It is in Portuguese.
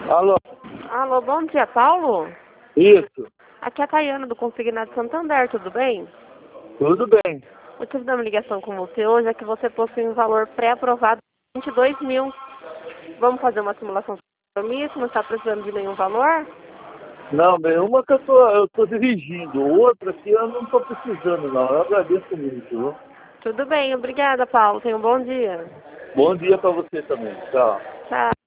Alô? Alô, bom dia, Paulo? Isso, Aqui é a Tayana do Consignado Santander, tudo bem? tudo bem. O motivo da minha ligação com você hoje é que você possui um valor pré-aprovado de 22 mil. Vamos fazer uma simulação de compromisso, não está precisando de nenhum valor? Não, nenhuma que eu tô dirigindo. Outra que eu não tô precisando, não. Eu agradeço muito, viu? Tudo bem, obrigada, Paulo. Tenha um bom dia. Bom dia pra você também. Tchau. Tchau.